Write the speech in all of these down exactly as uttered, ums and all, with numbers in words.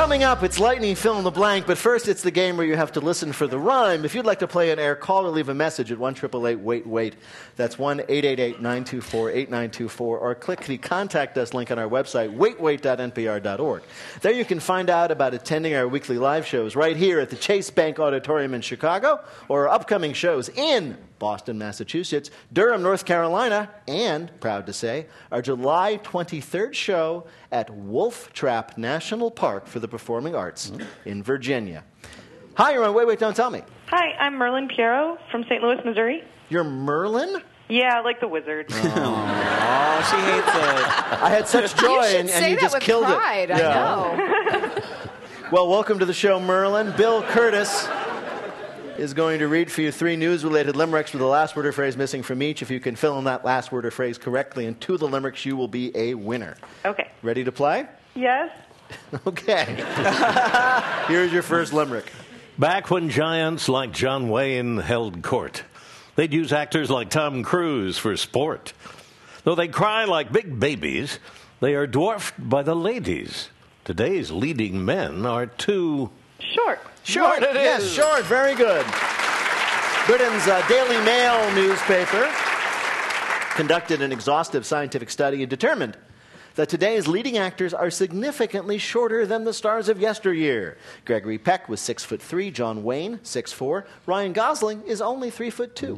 Coming up, it's Lightning Fill in the Blank, but first it's the game where you have to listen for the rhyme. If you'd like to play an air, call or leave a message at one eight eight eight, wait, wait. That's one eight eight eight, nine two four, eight nine two four, or click the Contact Us link on our website, wait wait dot n p r dot org. There you can find out about attending our weekly live shows right here at the Chase Bank Auditorium in Chicago, or our upcoming shows in Boston, Massachusetts, Durham, North Carolina, and, proud to say, our July twenty-third show at Wolf Trap National Park for the Performing Arts mm-hmm. in Virginia. Hi, you're on Wait, Wait, Don't Tell Me. Hi, I'm Merlin Piero from Saint Louis, Missouri. You're Merlin? Yeah, like the wizard. Oh, she hates it. I had such joy, you should and, say and you that just with killed pride. it. I know. Well, welcome to the show, Merlin. Bill Curtis is going to read for you three news-related limericks with the last word or phrase missing from each. If you can fill in that last word or phrase correctly in two of the limericks, you will be a winner. Okay. Ready to play? Yes. Okay. Here's your first limerick. Back when giants like John Wayne held court, they'd use actors like Tom Cruise for sport. Though they cry like big babies, they are dwarfed by the ladies. Today's leading men are too... Short. Short, it yes, is. Short, very good. Britain's uh, Daily Mail newspaper conducted an exhaustive scientific study and determined that today's leading actors are significantly shorter than the stars of yesteryear. Gregory Peck was six foot three, John Wayne six four, Ryan Gosling is only three foot two.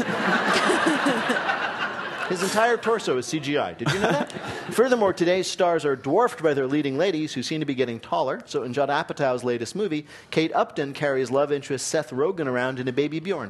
His entire torso is C G I. Did you know that? Furthermore, today's stars are dwarfed by their leading ladies, who seem to be getting taller. So in Judd Apatow's latest movie, Kate Upton carries love interest Seth Rogen around in a baby Bjorn.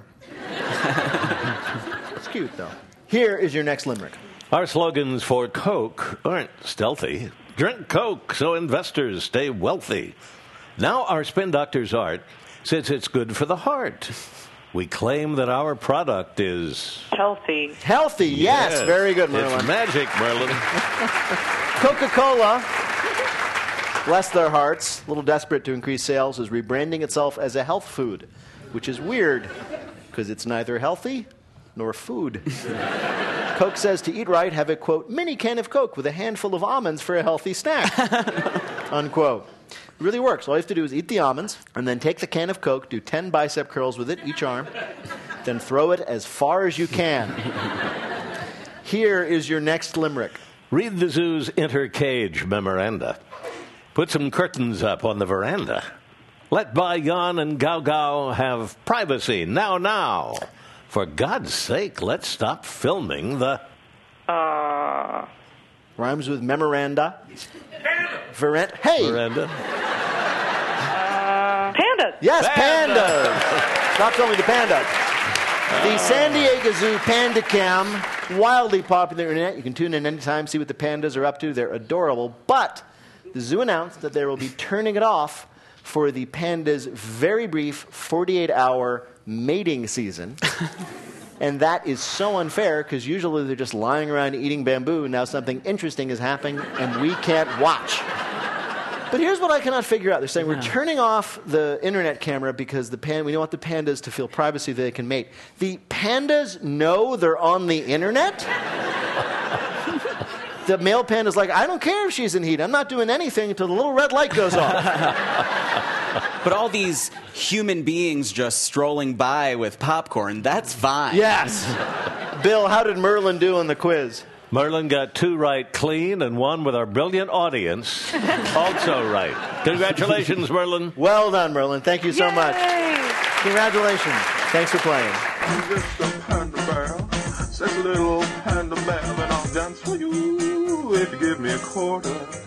It's cute, though. Here is your next limerick. Our slogans for Coke aren't stealthy. Drink Coke so investors stay wealthy. Now our Spin Doctor's art says it's good for the heart. We claim that our product is... Healthy. Healthy, yes. yes. Very good, Merlin. It's magic, Merlin. Coca-Cola, bless their hearts, a little desperate to increase sales, is rebranding itself as a health food, which is weird because it's neither healthy nor food. Coke says to eat right, have a, quote, mini can of Coke with a handful of almonds for a healthy snack, unquote. It really works. All you have to do is eat the almonds, and then take the can of Coke, do ten bicep curls with it, each arm, then throw it as far as you can. Here is your next limerick. Read the zoo's inter-cage memoranda. Put some curtains up on the veranda. Let Bayan and Gao Gao have privacy now, now. For God's sake, let's stop filming the... Uh... Rhymes with memoranda. Verent. Hey! Veranda. Uh, pandas. Yes, Panda. pandas. Stop telling me the panda. The San Diego Zoo Panda Cam, wildly popular on the internet. You can tune in anytime, see what the pandas are up to. They're adorable. But the zoo announced that they will be turning it off for the pandas' very brief forty-eight hour mating season. And that is so unfair because usually they're just lying around eating bamboo. Now something interesting is happening and we can't watch. But here's what I cannot figure out. They're saying yeah. we're turning off the internet camera because the pan- we don't want the pandas to feel privacy that they can mate. The pandas know they're on the internet? The male panda's like, I don't care if she's in heat. I'm not doing anything until the little red light goes off. But all these human beings just strolling by with popcorn, that's fine. Yes. Bill, how did Merlin do on the quiz? Merlin got two right clean and one with our brilliant audience also right. Congratulations, Merlin. Well done, Merlin. Thank you so Yay! much. Congratulations. Thanks for playing. Just a panda bear, such a little panda bear, and I'll dance for you if you give me a quarter.